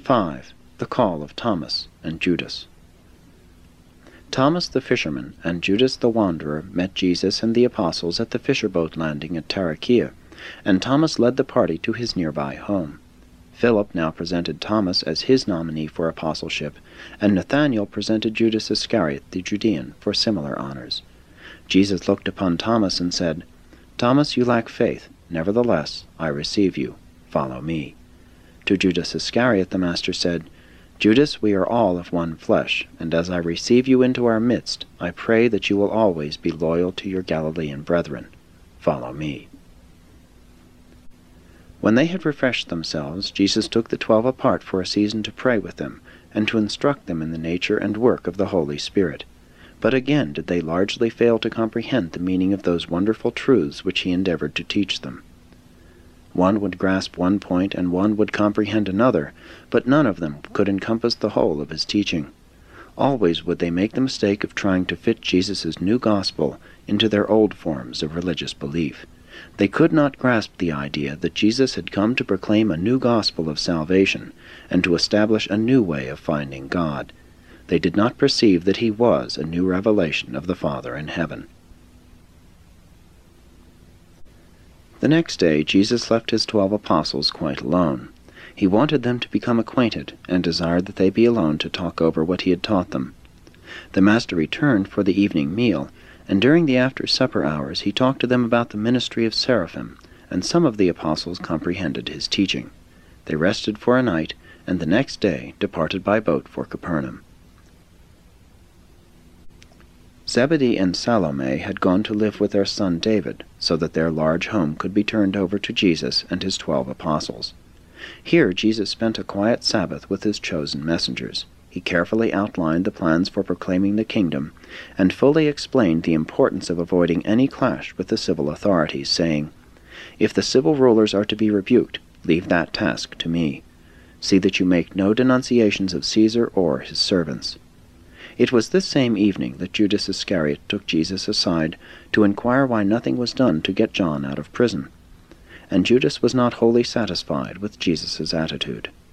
5. The call of Thomas and Judas. Thomas the fisherman and Judas the wanderer met Jesus and the apostles at the fisher-boat landing at Tarichaea, and Thomas led the party to his nearby home. Philip now presented Thomas as his nominee for apostleship, and Nathanael presented Judas Iscariot the Judean for similar honors. Jesus looked upon Thomas and said, "Thomas, you lack faith. Nevertheless, I receive you. Follow me." To Judas Iscariot the Master said, "Judas, we are all of one flesh, and as I receive you into our midst, I pray that you will always be loyal to your Galilean brethren. Follow me." When they had refreshed themselves, Jesus took the 12 apart for a season to pray with them, and to instruct them in the nature and work of the Holy Spirit. But again did they largely fail to comprehend the meaning of those wonderful truths which he endeavored to teach them. One would grasp one point, and one would comprehend another, but none of them could encompass the whole of his teaching. Always would they make the mistake of trying to fit Jesus' new gospel into their old forms of religious belief. They could not grasp the idea that Jesus had come to proclaim a new gospel of salvation, and to establish a new way of finding God. They did not perceive that he was a new revelation of the Father in heaven. The next day Jesus left his 12 apostles quite alone. He wanted them to become acquainted, and desired that they be alone to talk over what he had taught them. The Master returned for the evening meal, and during the after-supper hours he talked to them about the ministry of seraphim, and some of the apostles comprehended his teaching. They rested for a night, and the next day departed by boat for Capernaum. Zebedee and Salome had gone to live with their son David, so that their large home could be turned over to Jesus and his 12 apostles. Here Jesus spent a quiet Sabbath with his chosen messengers. He carefully outlined the plans for proclaiming the kingdom, and fully explained the importance of avoiding any clash with the civil authorities, saying, "If the civil rulers are to be rebuked, leave that task to me. See that you make no denunciations of Caesar or his servants." It was this same evening that Judas Iscariot took Jesus aside to inquire why nothing was done to get John out of prison. And Judas was not wholly satisfied with Jesus' attitude.